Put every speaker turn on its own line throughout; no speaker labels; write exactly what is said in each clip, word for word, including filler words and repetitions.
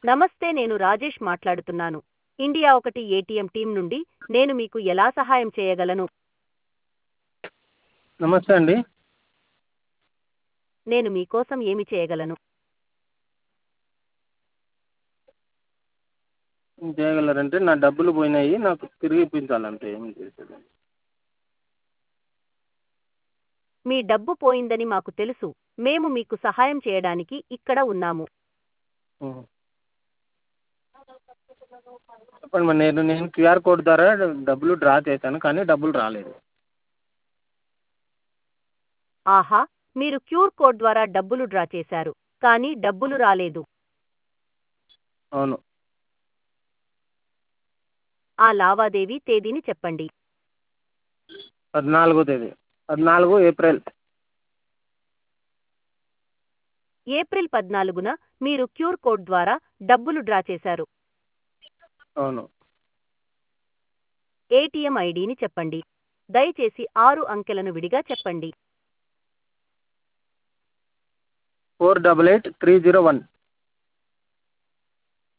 నమస్తే, నేను రాజేష్ మాట్లాడుతున్నాను. ఇండియా ఒకటి ఏటీఎం టీం నుండి. నేను మీకు ఎలా సహాయం చేయగలను?
నమస్తే అండి.
నేను మీకోసం ఏమి చేయగలను?
ఏం చేయగలరంటే నా డబ్బులు పోయినాయి, నాకు తిరిగి ఇప్పించాలంటే ఏం చేసేది?
మీ డబ్బు పోయిందని మాకు తెలుసు. మేము మీకు సహాయం చేయడానికి ఇక్కడ ఉన్నాము.
ఉం. చెప్పండి మరి. నేను నేను క్యూఆర్ కోడ్ ద్వారా డబ్బులు డ్రా చేశాను, కానీ డబ్బులు రాలేదు.
ఆహా, మీరు క్యూఆర్ కోడ్ ద్వారా డబ్బులు డ్రా చేశారు, కానీ డబ్బులు రాలేదు.
అవును.
ఆ లావాదేవీ తేదీని చెప్పండి.
పద్నాలుగో తేదీ పద్నాలుగు ఏప్రిల్.
ఏప్రిల్ పద్నాలుగున మీరు క్యూఆర్ కోడ్ ద్వారా డబ్బులు డ్రా చేశారు.
అవును.
ఏటీఎం ఐడిని చెప్పండి. దయచేసి ఆరు అంకెలను విడిగా చెప్పండి.
Four double eight three zero one.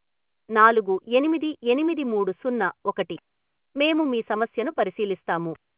నాలుగు ఎనిమిది ఎనిమిది మూడు సున్నా ఒకటి. మేము మీ సమస్యను పరిశీలిస్తాము.